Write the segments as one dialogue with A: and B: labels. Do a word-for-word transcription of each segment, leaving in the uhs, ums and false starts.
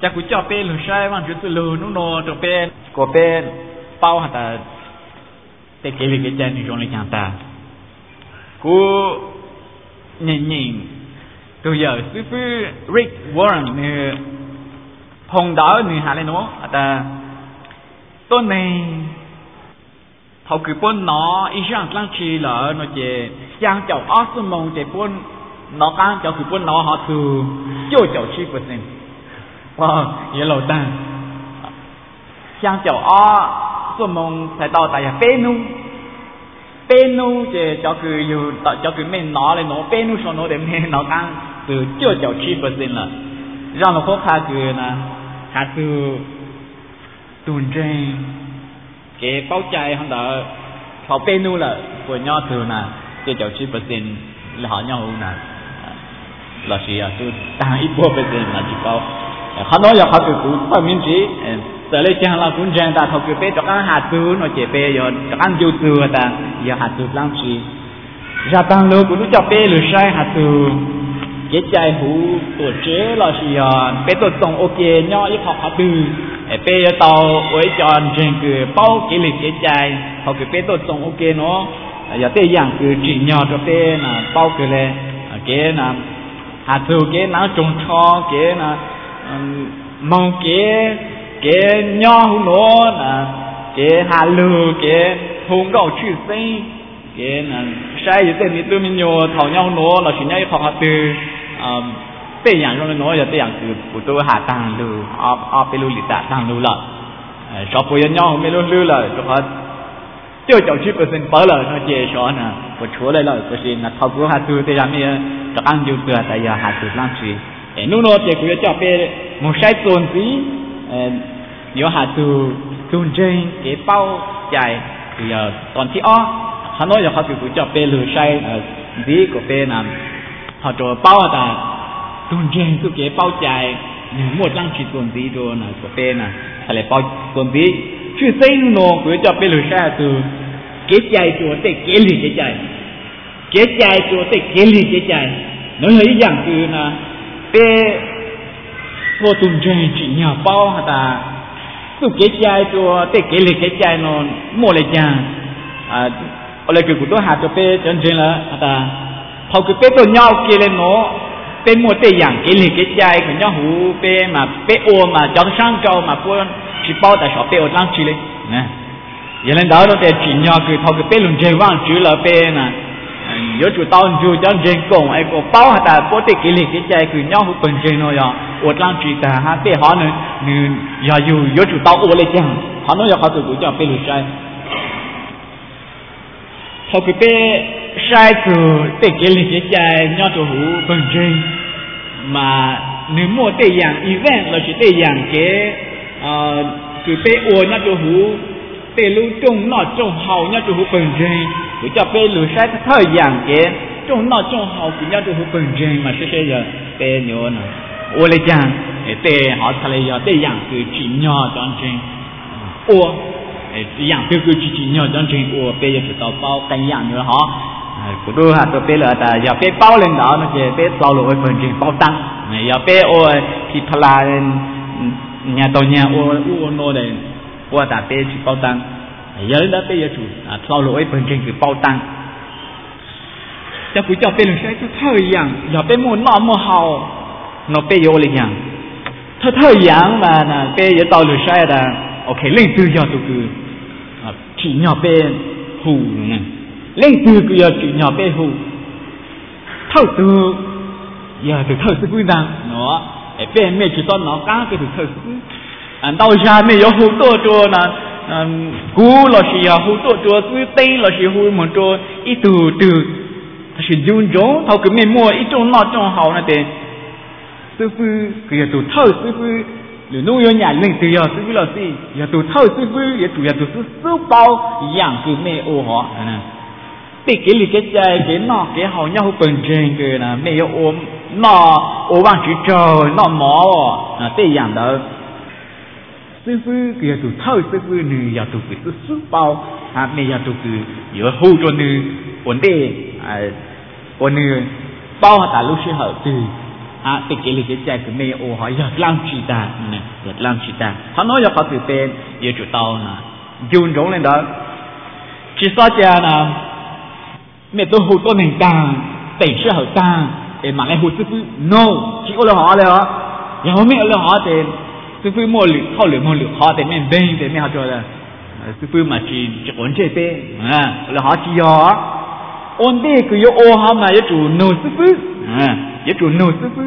A: จะกูจะเป็นหรือใช่บ้างจุดลือนู่นโนจะเป็นกูเป็นเป้าหัตถ์แต่เกลิกใจในจงเลยอย่างตากูยิ่งยิ่งตัวใหญ่ซื้อซื้อริกวอร์นเนี่ยพงดาวเนี่ยหาเลยเนาะแต่ต้นนี้เขาคือป้นน้ออีช่างตั้งชีเหรอเนาะเจยังเจ้าออสมงเจป้นน้อก้างเจ้าคือป้นน้อเขาคือโจ้เจ้าชีเปอร์เซ็นต์ว่าอย่างเราตั้งยังเจ้าออสมงใส่ต่อแต่อย่าเป็นนุ่งเป็นนุ่งเจเจ้าคืออยู่ต่อเจ้าคือไม่น้อเลยเนาะเป็นนุ่งชนโนเดมเนี่ยน้อก้างคือโจ้เจ้าชีเปอร์เซ็นต์ละ让เราพวกเขาคือนะเขาคือตุนเจcái bao trái hắn đã họ bên nu là của nhau thường là cái chậu chín phần trăm là họ nhau là là gì à tôi tăng ít bốn phần trăm là chỉ bao họ nói là họ cứ cứ phải miễn phí giờ lấy chẳng là cũng chẳng ta họ cứ bé cho các hạt tư nó chỉ bé rồi cho các dâu tư ta giờ hạt tư làm gì ra tăng lương cũng cho bé lừa sai hạt tư cái trái hũ tổ chế là gì à bé tổ tổng ok nhau ít học hạt tư bây giờ tàu với chọn trên cứ bao cái lịch cái trái họ cứ bé tốt xong ok nó giờ tới dạng cứ chỉ nhỏ cho bé là bao cái này cái là hạt tiêu cái nó trồng cho cái là mong cái cái nhỏ nó là cái hạt lư cái hùng gạo chữ sinh cái là sai giờ tên tôi mình nhiều thảo nhau nó là chỉ nhau học hạt từ bây giờ nó nói là bây giờคือผู้ตัวหาตังดูเอาเอาไปรู้หรือตัดตังดูละชอบผู้ยันย่อไม่รู้ลือเลยเพราะเจ้าเจ้าชีเปอร์เซ็นต์เปิดเลยนะเจ้าช้อนนะผู้ชัวเลยเลยก็สินะเขาผู้หาตัวแต่ยังไม่จะอังอยู่เปลือกแต่ยังหาตัวล่างชีเอ็นู่นโน้ตเจ้าผู้จะไปมุ่งใช้ส่วนสีเอ่อเดี๋ยวหาตัวตุนเจงเก็บเป้าใจคือตอนที่อ้อเขาโน้ตจะเขาคือผู้จะไปหรือใช้ดีก็เป็นนะเขาจะเป้าแต่ตุนเจงตัวเก็บเป้าใจหนึ่งหมดร่างชีส่วนดีตัวน่ะก็เป็นน่ะอะไรเป้าส่วนดีชื่อเส้นโนกูจะไปหรือใช่ตัวเก็บใจตัวเตะเกลี่เก็บใจเก็บใจตัวเตะเกลี่เก็บใจนั่นเลยอย่างคือนะเป็นตัวตุนเจงจีเนาเป้าฮะตาตัวเก็บใจตัวเตะเกลี่เก็บใจนอนหมดเลยจังอ่าอะไรคือกูตัวหาตัวเป็นจนจริงแล้วฮะตาเขาคือเป็นตัวเนาเกลี่เนาเป็นหมดแต่อย่างเกลี่เกลี่ใจขยันหูเป็นมาเป็นโอมาจังช่างเก่ามาพวกชีเป้าแต่ชอบเป็นโอตั้งชีเลยนะอย่างนั้นดาวเราแต่จีนยอคือเขาคือเป็นหลุมเจว่างจื้อเราเป็นนะยศจุดตอนจุดจังเจงกงไอ้ก็เป้าแต่พวกแต่เกลี่เกลี่ใจคือยันหูเป็นเจงเนาะอย่างโอตั้งชีแต่ฮะเป็นเขาเนี่ยเนี่ยอย่าอยู่ยศจุดตอนโอเลยจังเขาเนี่ยเขาคือกูจะเป็นหลุมใจเขาคือเป็นใช่คือแต่เกลี่เกลี่ใจยันตัวหูเป็นเจงmà nếu mua tệ dạng event là chỉ tệ dạng cái cứ tệ ô nhá cho hú tệ lưu trông nọ trông hậu nhá cho hú bền dây cứ cho tệ lưu sai thời dạng cái trông nọ trông hậu cứ nhá cho hú bền dây mà sẽ sẽ giờ tệ nhớ nè ô lấy chàng tệ họ thay lấy giờ tệ dạng cứ chỉ nhỏ cho anh trên ô dạng cứ chỉ chỉ nhỏ cho anh trên ô bây giờ chỉ tao bao cái dạng nữa họกูดูฮะตัวเป้เลยแต่อย่าเป้เป้าเล่นดาวนะเจเป้เราหลอยเพิ่นจริงเป้าตั้งอย่าเป้โอ้ที่พลาเนี่ยตัวเนี่ยโอ้อู้โน่เลยว่าแต่เป้ที่เป้าตั้งอย่าเล่นได้เป้อย่าถูเราหลอยเพิ่นจริงคือเป้าตั้งจะกูจะเป็นใช้ทุกเท่าอย่างอย่าเป้หมุนหม้อหม้อเฮาโนเป้โยเลยอย่างถ้าเท่าอย่างมานะเป้อย่าต่อหรือใช่แต่โอเคเล่นตื้อยอตัวคือที่เนี่ยเป้หูนะlên từ cái giờ chuyện nhỏ bé hù thâu từ giờ từ thâu sư quý rằng nó để bé mẹ chỉ cho nó cá cái từ thâu sư anh đâu ra mẹ có hù to chua nè cú là gì à hù to chua sư tây là gì hù một chua ít từ từ chỉ dùng chỗ thâu cái mẹ mua ít trong nọ trong hậu này để sư phụ cái giờ từ thâu sư phụหรือนู่นยังอย่างหนึ่งตัวซื้อเราสิอย่าตัวเท่าซื้ออย่าตัวอย่าตัวซื้อซื้อเปล่าอย่างคือแม่โอ้หอนะติcái lì cái trái cái nọ cái hậu nhau bền trên cái là mấy ôm nọ ôm bằng chữ trời nọ mỏ à tê dạng đó sư phụ kia tụ thâu sư phụ nữ ya tụ cái sư bao à mấy ya tụ cái giờ hú cho nữ ổn định à ổn nữ bao ta lúc xưa hậu từ à cái cái cái cái cái mẹ ô họ giật làm chi ta nè giật làm chi ta họ nói giờ họ tự bên giờ chủ tàu nè dùng giống lên đó chỉ sao cha nè mẹ tôi hụt tôi nền tảng tỉnh sẽ hở tảng để mà lại hụt sư phụ no chỉ có là họเลยhả giờ mẹ là họ thì sư phụ mua lửa họ lửa mua lửa họ thì mẹ bên thì mẹ họ cho là sư phụ mà chỉ chỉ còn chơi bê à là họ chỉ giờ ôn đi cứ yo ô họ mà yo chủ no sư phụ à yo chủ no sư phụ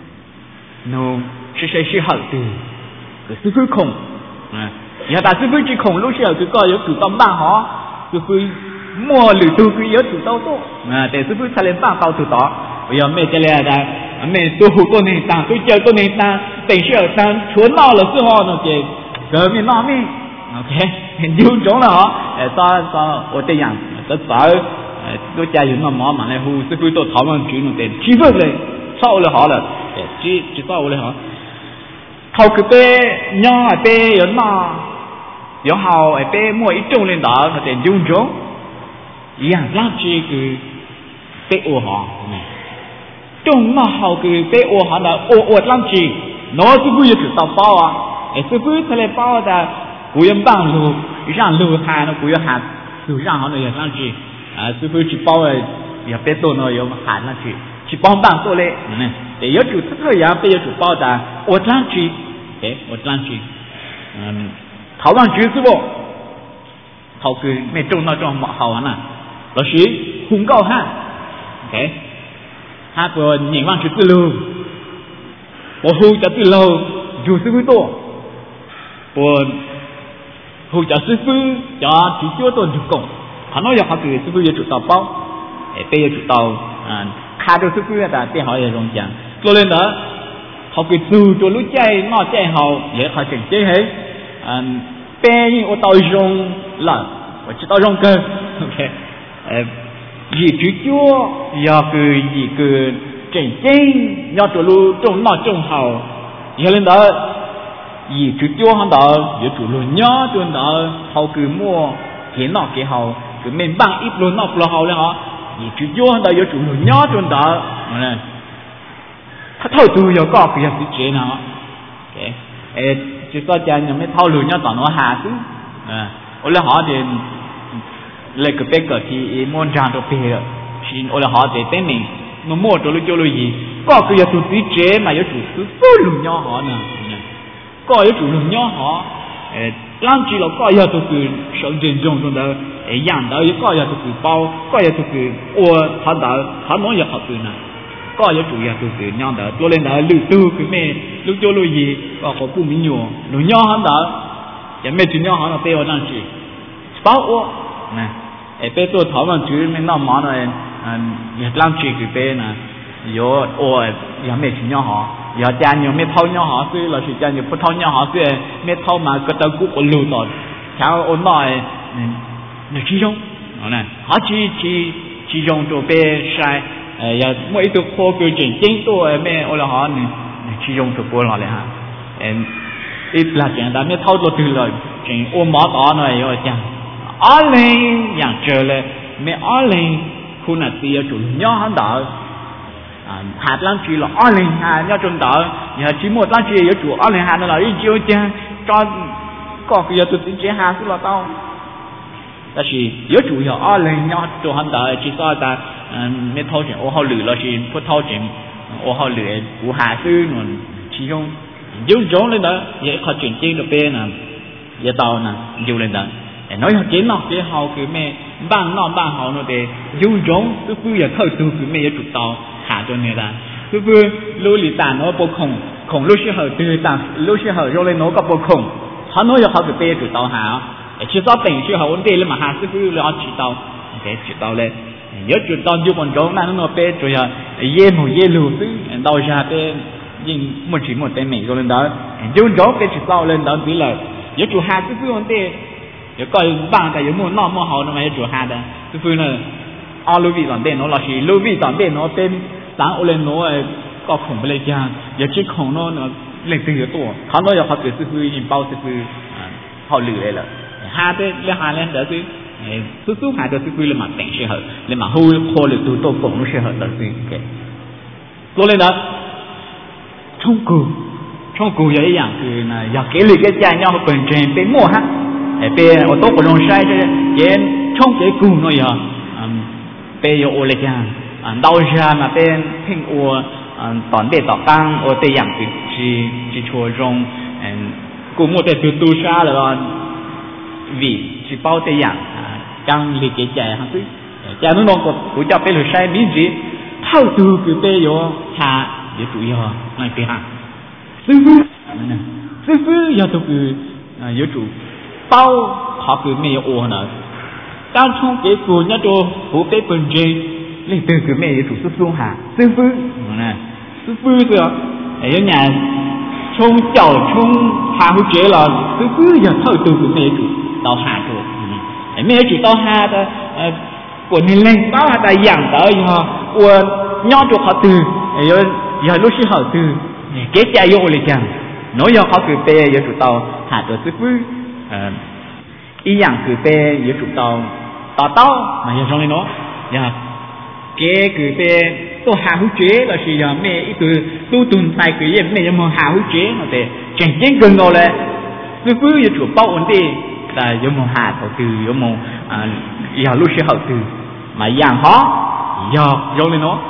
A: no sẽ sẽ sẽ hở từ cái sư phụ không à giờ ta sư phụ chỉ không lúc sau cứ coi yo chủ tâm ba họ sư phụ mua lửa tu cứ yo chủ tao to à để sư phụ thay lên ba tao chủ tao bây giờ mẹ chơi là đây mẹ tôi hụt tôi này tàng tôi chơi tôi này tàng tỉnh sẽ ở tàng chuồn nào là sư họ nó chơi gỡ mình nó mi ok hình dung chỗ là họ sao sao ở đâyอย่างtất cả tôi chơi những món mà này hụt sư phụ tôi thảo luận chuyện nó để chi phí này sau là họ là chỉ chỉ sau là họ thầu cái bé nhỏ bé ở mà有好哎bé mua ít trông lên đó nó để dung chỗอย่างlàm chi cái bé ô họ này trong mà hậu cái bé ô họ là ô ô làm chi nó sư phụ也知道包啊哎师傅他来包的不用帮路让路喊不用喊路让好那也上去啊师傅去包了也别多呢有喊上去去帮帮做嘞嗯得有主特特样被有主包的我上去哎我上去嗯讨论局是不好个没中那种好玩呐老师红高汉 OK ha của nhìn vào chữ từ lâu, của hưu chữ từ lâu, dù sư phụ to, của hưu chữ sư phụ cho chỉ cho tôi chụp công, hắn nói là họ từ sư phụ giờ chụp tàu bao, bây giờ chụp tàu, khai được sư phụ là để họ giờ rong chẳng, cho nên đó họ cứ từ cho lúc chạy nó chạy họ, giờ họ chỉnh chế hết, bây giờ ô tàu rong là, và chỉ tàu rong cơ, ok. Gì chứ chúa do cứ gì cứ chỉnh chính do chủ lu trong nó trong hậu giờ lên đó gì chứ chúa hắn đó giờ chủ lu nhớ cho đó hậu cứ mua cái nọ cái hậu cứ mình bằng ít luôn nọ luôn hậu lên họ gì chứ chúa hắn đó giờ chủ lu nhớ cho đó này他偷渡有个不要去接呢 ok 诶就说讲有没偷路nhớ tao nó hà chứ à ở là họ thì lấy cái bé cái thì muốn ra được bé rồi, xin ở là họ để tên mình, nó mua cho nó cho nó gì, có cái chủ tí chế mà có chủ số số lượng nhỏ họ nè, có cái chủ lượng nhỏ họ, làm chi là có cái chủ cái sản phẩm trong trong đó, dạng đó có cái chủ bao, có cái chủ cái ô hắn đó hắn nói là họ cái nè, có cái chủ cái chủ cái nhỏ đó, cho nên là lưu tư cái mẹ lưu cho nó gì, có có cũng mình nhiều, nó nhỏ hắn đó, cái mẹ chủ nhỏ hắn là bé ở đang chỉ, bao ô, nè. Ê bé tôi thảo luận chứ mình nói món này giờ làm chuyện cái bé nè giờ ô giờ mấy chuyện nhỏ họ giờ cha nhiều mấy thau nhỏ họ xí là sự cha nhiều phút thau nhỏ họ xí mấy thau mà cái tàu cũ còn lưu tọt cháu ôn nói là chỉ dùng nè họ chỉ chỉ chỉ dùng cho bé sai giờ mỗi thứ khô cái chuyện chính tôi mấy ô là họ nè chỉ dùng cho bố họ lại ha ít là chuyện đó mấy thau tôi từ lời chuyện ôn mỏ đó này rồi chăng ở lên dạng chờ là mẹ ở lên khu nào thì chủ nhỏ hắn đỡ hạt lan chỉ là ở lên hạt nhỏ trong đỡ nhà chỉ một lan chỉ ở chủ ở lên hạt là đi chiếu cha cho có cái tụi tính chế hạt là tao ta chỉ ở chủ nhỏ ở lên nhỏ chủ hắn đỡ chỉ sao ta mẹ thâu chuyện ô hao lử là chỉ phụ thâu chuyện ô hao lử của hạt sư luôn chỉ không dùng giống lên đó vậy họ chuyển tiền được bên nè vậy tao nè dùng lên đó nói họ chế nọ chế hậu cái mẹ bằng nọ bằng hậu nó để dùng giống cứ cứ giờ khởi từ cái mẹ giờ tụt tàu hạ cho nên là cứ cứ lối lì tàn nó bộ khổng khổng lối sẽ hở từ tàn lối sẽ hở rồi lên nó có bộ khổng họ nói giờ họ cái mẹ tụt tàu hạ chỉ có tỉnh sẽ hậu vấn đề là mà hạ cứ cứ là chỉ tàu cái chỉ tàu lên nhớ tụt tàu dùng bọn giống là nó mẹ rồi giờ ye một ye lù chứ tàu ra cái nhưng một chỉ một tên mẹ rồi lên đó dùng giống cái chỉ tàu lên đó tí là nhớ tụt hạ cứ cứ vấn đề giờ coi bằng cái giống mua nọ mua hậu nó mới chủ hạt đấy, cái phương này, ao lưu vị toàn tên nó là gì, lưu vị toàn tên nó tên sáng ô lên nó có khổng bên kia, giờ chiếc khổng nó nó lên từ cái tổ,เขาnói giờ họ cứ sư phụ bao sư phụ họ lừa đây là, hạt đấy lên hạt lên đó chứ, sư phụ hạt đó sư phụ lên mặt tỉnh sẽ hở, lên mặt hôi khô lên từ tổ cổng nó sẽ hở đó chứ, ok, rồi lên đó, trong cù trong cù vậy dạng từ là giờ cái lịch cái cha nhau bên trên bên mua ha bên ô tô của nông sai cái trong cái cù nó giờ bên giờ ô lịch dạng đau ra mà bên phim ô tòn bề tọt tăng ô tây dạng từ chỉ chỉ chùa rong cù mua từ từ xa rồi vì chỉ bao tây dạng căng lịch cái cha hàng thứ cha nó nông của cha bên lối sai miễn gì thâu từ cái bên giờ hà để tụi giờ này bên hàng sư phụ sư phụ giờ tụi cứ giờ chủ bao họ cứ mẹ ô nữa đang trong cái phụ nhá đồ phụ cái bên trên lấy từ cứ mẹ chủ sư phụ hà sư phụ nè sư phụ rồi ở nhà trong chậu trong hà hữu chế là sư phụ giờ thâu từ cứ mẹ chủ tao hà rồi mẹ chủ tao hà ta của mình lên bao hà ta giảng tới giờ của nhau chủ họ từ giờ giờ lúc xưa họ từ cái cha vô lại chăng nói do họ cứ pe giờ tụi tao hạ tụi sư phụ ý rằng cứ pe giờ tụi tao tao tao mà giờ trong này nó giờ cái cứ pe tôi hạ hữu chế là gì giờ mẹ ít từ tu tuần sai cứ gì mẹ giờ mà hạ hữu chế nó để chẳng chính gần rồi là sư phụ giờ tụi bao ổn đi là giờ mà hạ thầu từ giờ mà giờ lúc xưa hậu từ mà dạng họ giờ trong này nó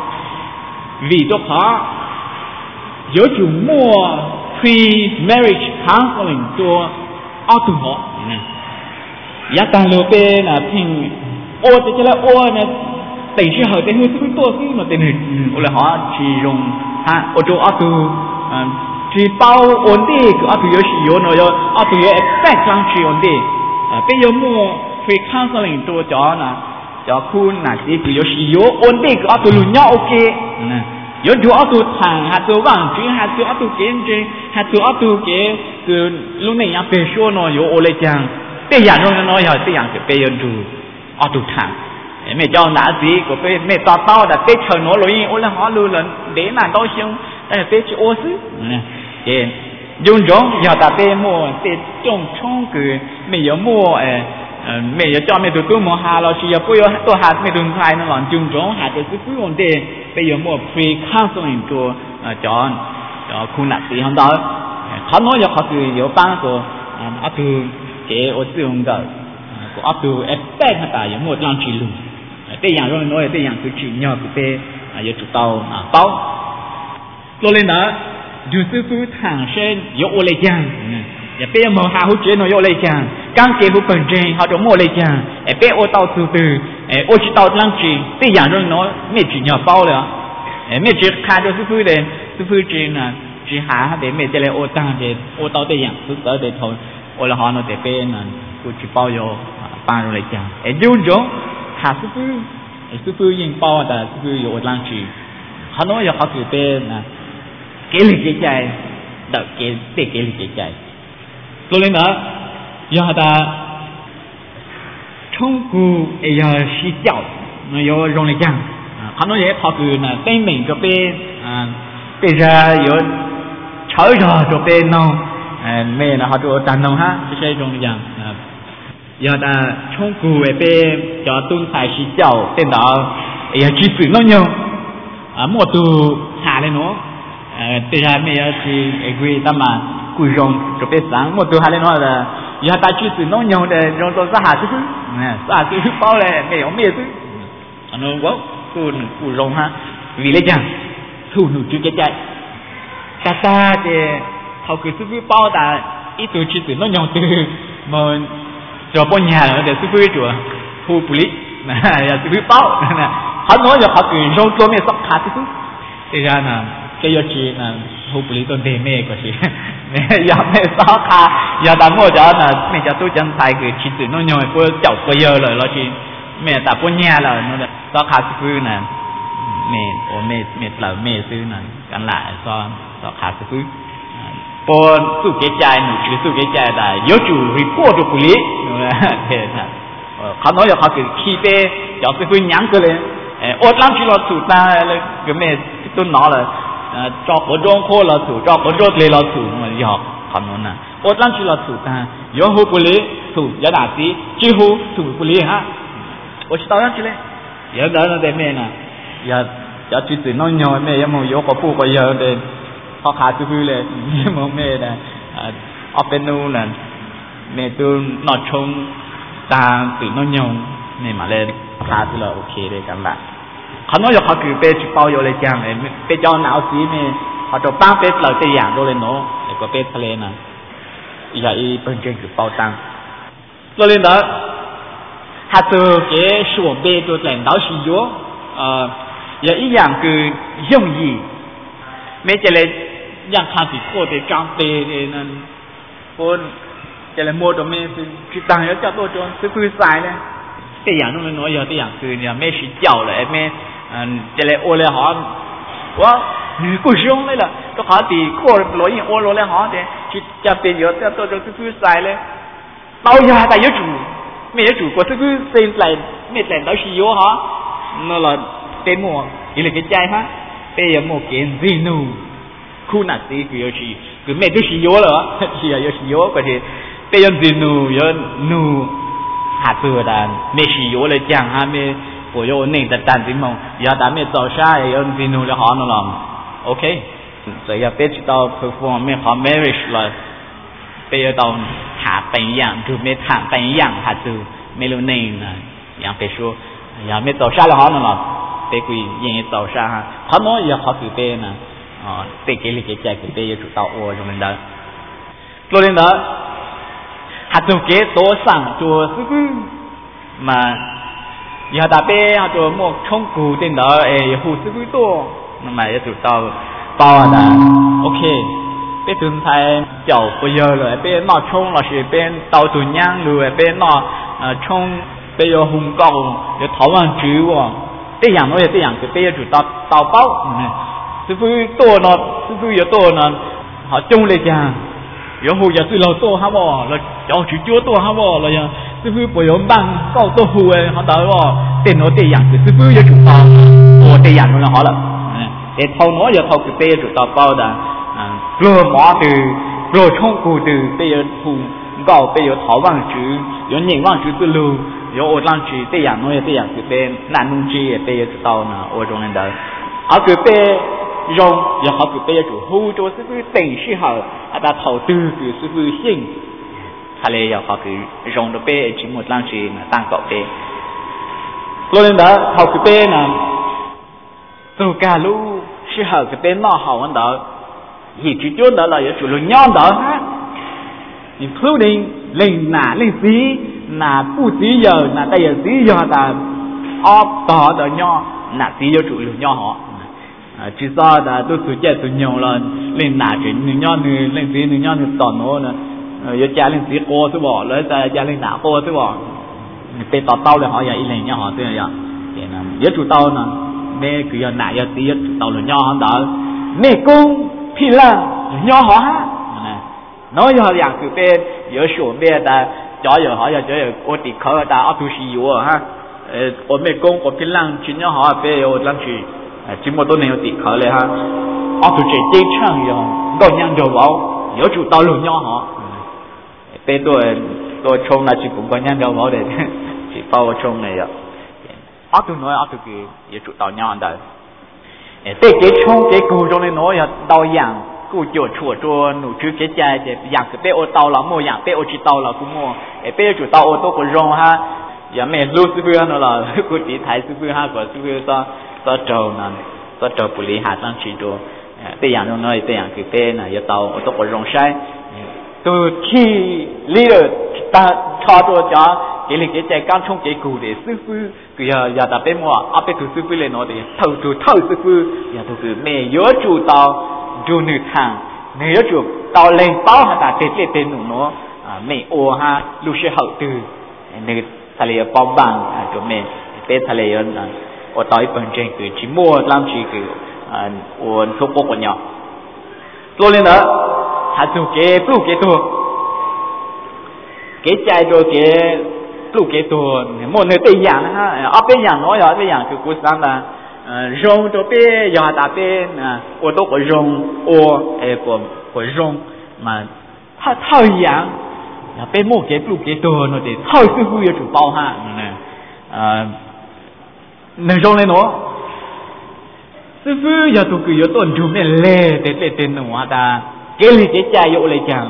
A: vì tôi họ有主摸 pre-marriage counseling ตัวเอาตัวเหรอเนี่ยอยากการรู้เป็นนะพิงโอ้จะจะละโอ้เนี่ยแต่ชื่อเหรอแต่คือตัวตัวที่มันเป็นหนึ่งโอ้เลยเหรอชีรงฮะโอ้ตัวเอาตัวชีเป้าโอนดีคือเอาตัวเยอะชีโยนเยอะเอาตัวเยอะ expect จังชีโอนดีเป็น有摸 pre-counseling ตัวจอนะจอคุณนะที่คือเยอะชีโยโอนดีคือเอาตัวหลุดเนาะโอเคนะ有做阿杜糖，还做王军，还做阿杜建军，还做阿杜给个路内样别说呢，有我来讲，别样中呢要这样子别人做阿杜糖，没叫哪子个别没达到的，别承诺录音，我来好路人，别难到凶，但是别去屙屎，嗯，也用中要打别么，别种冲个没有么诶。mẹ giờ cho mẹ tụi tôi mua hà là chỉ giờ bây giờ tôi hạt mẹ tụi thay nó làm chung trống hạt tôi cứ cứ ổn định bây giờ mua free counseling cho cho cho khu nạp gì không đó họ nói giờ họ từ giờ bán của áp từ cái ở sử dụng cái của áp từ expect hay là giờ mua làm chỉ luôn bây giờ rồi nói bây giờ cứ chỉ nhờ cái bây giờ tụi tao bao cho nên đó dù sư phụ thằng sen giờ ở lại chăng giờ bây giờ mà hà hữu chế nó vô lại chăng càng kể hữu phần trên họ trong mua lại chăng ở bây ô tàu từ từ ô chỉ tàu lăng chỉ bây giờ rồi nó mẹ chỉ nhờ bao rồi mẹ chỉ khai cho sư phụ để sư phụ chỉ là chỉ hạ để mẹ chỉ là ô tăng để ô tàu để dạng sư tới để thôi ô là họ nó để bên là cô chỉ bao vô ba rồi lại chăng ở dùng giống hạ sư phụ sư phụ yên bao là sư phụ vô lăng chỉ họ nói giờ họ từ bên là cái lịch cái chạy đợi cái để cái lịch cái chạy cho nên đó giờ ta trong cụ giờ xí chảo nó giờ rong lại chăng họ nói vậy họ cứ là tên mình cho bên bây giờ giờ chở rồi cho bên nó mẹ là họ cho tàn nông ha chứ sẽ rong lại chăng giờ ta trong cụ về bên cho tuân phải xí chảo tên đó giờ chỉ sự nó nhiều mua từ hạ lên nó bây giờ mẹ thì agree ta mà cùi rong cho bé sáng một từ hai lên nói là giờ ta chỉ từ nó nhau để rong cho xã hà chứ nè xã hà chứ bao này mẹ ông mẹ chứ anh nói quá cùi cùi rong ha vì lấy chăng thu nụ chưa cái chạy ta ta thì họ cứ sư bao ta ít từ chỉ từ nó nhau từ mà cho bao nhà rồi để sư phụ chùa thu police nè giờ sư bao nè họ nói giờ họ cứ rong cho mẹ sắp khát chứ thì ra là cái giờ chỉ là thu police tôi đề mẹ của chị giờ mẹ sao khá giờ ta mua cho là mẹ cho tôi chân thay cái chỉ từ nó nhồi qua chậu qua giờ rồi lo chị mẹ ta qua nhà rồi nó là sao khá sư nè mẹ ô mẹ mẹ là mẹ sư nèกันlại sao sao khá sư còn su cái trái nụ chỉ su cái trái là yếu chủ report cho police thế làเขาnói là họ cứ khi bé cho sư nhắn cái lên ốt lắm chỉ là chủ ta cái mẹ tôi nói là cho có rong khô là chủ cho có rốt lê là chủ mà đi học không nói nè ốt lắm chỉ là chủ ta yếu hú bù lý chủ giá đá tí chỉ hú chủ bù lý ha ốt chỉ tao lắm chỉ lê yếu đó là để mẹ nè giờ giờ chỉ từ nó nhồi mẹ yếu mà yếu có phụ có giờ để khó khá sư phụ là một mẹ là ở bên nu là mẹ tôi nó trông ta tự nó nhung nên mà lên khá thì là ok đấy các bạnเขาnói họคือเป็นจุดเป้าอยู่เลยจังเลยเป็นจอหนาวสีเนี่ยเขาจะปั้งเป็นเราจะอย่างด้วยเลยเนาะไอ้ก็เป็นทะเลนะอย่าอีเป็นจุดเป้าตั้งเราเรียนđó hạt từ cái sủa bê tôi lãnh đạo sử dụng ờอย่าอีอย่างคือ用意ไม่จะเลยอย่างข้าติโคตรจำเป็นนั่นคนจะเลยมัวตัวไม่คือต่างแล้วจะตัวจนซื้อพื้นสายเลยแต่อย่างนู้นน้อยอย่างแต่อย่างคือเนี่ยไม่ชี้เจ้าเลยไม่จะเลยโอเลยหอว่าหรือกูช่วงเลยล่ะก็ขาตีโคตรลอยโอเลยหอแต่คิดจะเป็นเยอะแต่ตัวจนซื้อพื้นสายเลยเราอย่าแต่ยจู่ไม่ยจู่ก็ซื้อพื้นเส้นไหลไม่แต่เราชี้เยอะฮะนั่นแหละเป็นหมวกอีเลยcáiใจฮะเป็นหมวกเกณฑ์ซีนูคู่หนักตีคือโยชิคือไม่ได้ชี้เยอะเหรอชี้โยชิเยอะก็ที่เป็นซีนูเยอะนูหาตัวดันไม่ชี้เยอะเลยจังฮะไม่ปวดโยนหนึ่งแต่ดันสิมองอย่าแต่ไม่ต่อช้าอย่าซีนูเลยหอนั่นหรอโอเคแต่อย่าเป็นต่อ perform ไม่ขอ marriage เลยเป็นต่อหาเป็นอย่างคือไม่ถามเป็นอย่างหาตัวไม่รู้หนึ่งนะอย่างเป็นชัวอย่าไม่ต่อช้าเลยหอนั่นหรอเป็นกุยยังต่อช้าฮะเขาโน้อย่าเขาคือเป็นนะอ๋อเป็นเกลิเกใจคือเป็นอยู่ต่อโอ้ตรงนั้นได้ตัวนี้นะหาตัวเกตัวสั่งตัวซื้อมาอย่าแต่เป็นตัวหมวกช่องกูเต็มเด้อเอ้หูซื้อตัวนั่นหมายจะตัวต่อต่อนะโอเคเป็นตัวไทยเจ้าไปเยอะเลยเป็นนอช่องเราใช้เป็นเต่าตัวย่างเลยเป็นนอช่องเป็น有红高有台湾猪喎这样我也这样就เป็นจุดต่อต่อเป้า师傅多呢师傅也多呢好中来讲然后也是老多哈喎了要去多多哈喎了呀师傅不用办搞多户诶好到喎电脑这样子师傅也主到我这样就好了嗯诶头脑也头是เป็นจุดต่อเป้า的嗯罗马的罗冲古的เป็นผู้搞เป็น有台湾猪有宁望猪之路有我让去这样我也这样是เป็น南农鸡也เป็นจุดต่อนะ我中人的好คือเป็น用也好คือเป็นจุดหูตัว师傅等时候อาตา头tưคือ师傅信ทะเล也好คือ用的เป็นจิมุด让去นะตั้งเกาะเป็นตัวนึง的好คือเป็นนะตัวกาลู时候คือเป็นนอ好วัน的อีกจุดนั้นเราจะจุดลุญย้อน的including เล่นหน้าเล่นสีหน้าผู้สีเยอะหน้าแต่ยังสีเยอะแต่ออกต่อเดี๋ยวย้อนหน้าสีเยอะจุดลุญย้อนเหรอchỉ do là tôi sử dụng từ nhiều lần lên nã chỉ những nhon như lên gì những nhon như tòn nó nè giờ cha lên gì cô tôi bỏ lấy cha cha lên nã cô tôi bỏ để tao tao là họ vậy lên nhau họ tôi vậy thì là giờ chủ tao nè mẹ cứ giờ nã giờ tí chủ tao là nhau họ đó mẹ cung phi là nhau họ ha nói giờ dạng từ bên giờ sổ bên ta cho giờ họ giờ cho giờ ô tị khơi ta áp tu sĩ yếu ha ô mẹ cung ô phi lang chỉ nhau họ bên ô lang chỉ chỉ một tôi này có tiệt khởiเลยha, ở tụi trẻ chơi chơi rồi, đôi nhang đồ vào, nhớ chủ tao luôn nhau họ, bên tôi tôi trông là chỉ cũng có nhang đồ vào để chỉ bao trông này ạ, ở tụi nói ở tụi kia nhớ chủ tao nhau đấy, để cái trông cái cù trong này nói là đau dạng, cù chuột chuột chuột nụ chứ cái chai để dạng cái bên ô tao là mua dạng bên ô chỉ tao là cũng mua, bên chủ tao ô tô của rong ha, giờ mẹ lưu sư phụ nó là cô chỉ thấy sư phụ ha của sư phụ saoก็โจนั่นก็โจบริหารตั้งชีโจเป็นอย่างน้อยเป็นอย่างคือเป็นนะอย่าเตาตัวคนลงใช้ตัวที่ลีดตาชอตัวจ้าเกลิเกใจการชงเกกูเดซื้อฟื้นคืออย่าอย่าแต่เป็นมัวเอาไปตัวซื้อฟื้นเลยเนาะเดี๋ยวเท่าตัวเท่าซื้อฟื้นอย่าตัวคือเมย์ยอจูเตาจูหนึ่งทางเมย์ยอจูเตาเล่งเป้าหาแต่เต็มเต็มหนูเนาะเมย์โอฮะลูกเชื่อเขาตื่นหนึ่งทะเลป้อมบังตัวเมย์เป็นทะเลนั่น我到一本正คือchỉ mua làm chỉคือ我出国过年，做了呢，他就给不给多，给债就给不给多，莫那对样哈，啊对样我要对样就过三了，呃，用就别要大别啊，我都会用，我哎不会用嘛，他套一样，要别莫给不给多，那得套师傅也主包哈，嗯呃。能用的喏， sư phụ giờ tụi cứ giờ tuần chúng mình lê để để tên nó ta cái gì cái trái yêu lấy chẳng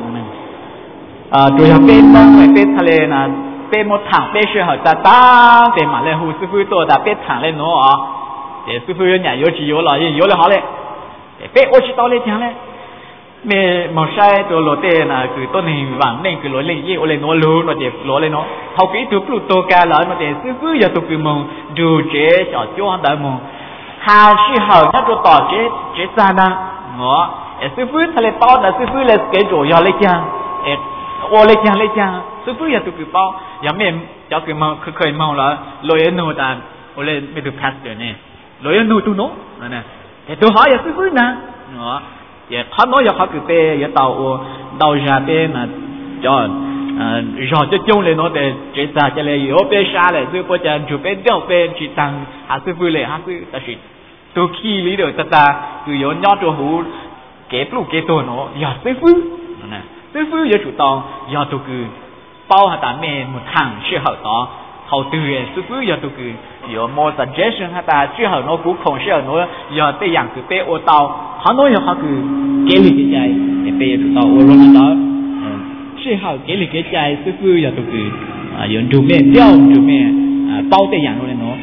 A: à tụi họ bên mong phải bên thale là bên một thằng bên sữa họ ta ta bên mà lên hồ sư phụ tôi ta bên thằng lên nó à để sư phụ nhà yêu chỉ yêu là yêu là họ lên bên ô chỉ tao lên chẳng lên mẹ mong sai tôi lột tên là cứ tôi hình vàng nên cứ lột lên yêu lên nó luôn nó để lột lên nó hậu kỹ tụi Pluto cả là nó để sư phụ giờ tụi cứ mong dù chế cho cho anh ta mong hà sĩ hậu nhất tôi tỏ chế chế ra na ngõ sư phụ thale tao là sư phụ là cái chỗ giờ lấy chăng ô lấy chăng lấy chăng sư phụ giờ tụi cứ bao giờ mình cho cứ mong khơi khơi mong là lôi anh nuôi ta ô lên mình được pastor này lôi anh nuôi tụi nó nè thì tôi hỏi giờ sư phụ nè ngõ giờ họ nói giờ họ cứ pe giờ tàu tàu ra pe mà cho rồi cho chung lên nó để chế ra cho lấy ô pe xa lại sư phụ cho chụp pe đeo pe chỉ tăng hà sư phụ lại hà sư ta chỉ tôi khi lý được ta ta cứ có nhót cho hú kẹp lúc kẹp tôi nó giờ sư phụ nè sư phụ giờ chủ tao giờ tôi cứ bao hạt tán mẹ một thằng chưa hậu đó hậu từ sư phụ giờ tôi cứ có một suggestion hạt ta chưa hậu nó cũng không chưa nó giờ tới dạng cứ bé ô tao họ nói giờ họ cứ kẹp lịch cái trái để bé chủ tao ô luôn đó chưa hậu kẹp lịch cái trái sư phụ giờ tôi cứ giờ chủ mẹ đeo chủ mẹ bao tới dạng luôn nó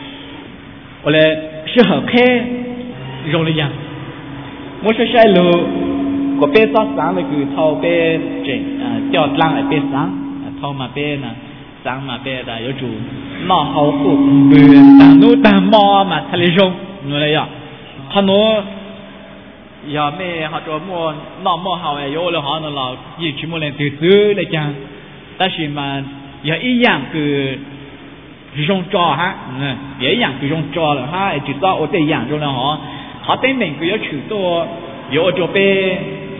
A: ô lê sư hậu khe rồi là dạng một số sai lừa có bé sáng sáng là cứ thâu bé chỉnh chọt lăng ở bé sáng thâu mà bé nè sáng mà bé là có chủ nọ hậu phụ bươn tàng nô tàng mò mà thay rong người này à họ nói giờ mẹ họ cho mua nọ mò hậu ấy vô là họ nó là gì chỉ mua lên từ từ lại chăng ta chỉ mà giờ ý dạng cứ rong trò ha dễ dàng cứ rong trò là ha chỉ do ở đây dạng rồi là họ họ tên mình cứ có chữ to có cho bé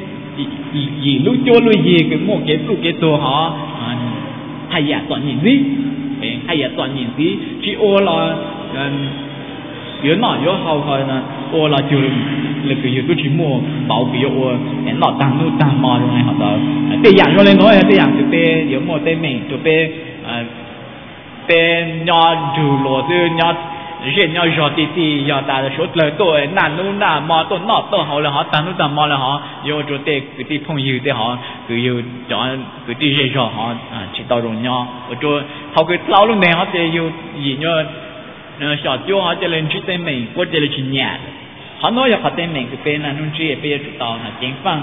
A: gì lúc cho lúc gì cái một cái lúc cái to họ hay là toàn nhìn gì hay là toàn nhìn gì chỉ ô là có nọ có hậu hồi là ô là chữ là cứ có chỉ mua bảo cái ô cái nọ tăng nút tăng mò rồi này họ đó đây dạng rồi lên nói đây dạng từ bé có một tên mình cho bé bên nhau dù lúa từ nhau riêng nhau giọt tí tí giọt ta là số lời tôi nản nu nản mò tôi nọ tôi họ là họ tan nu tan mò là họ vô chỗ tê cứ đi phong yêu tê họ cứ yêu chọn cứ đi dễ dàng họ chỉ tao rồi nhau ở chỗ họ cứ lâu lúc này họ tê yêu gì nhau sợ chỗ họ tê lên chỉ tên mình có tê lên chỉ nhà họ nói là họ tên mình cứ bên là nu chỉ bên chỗ tao là chính phăng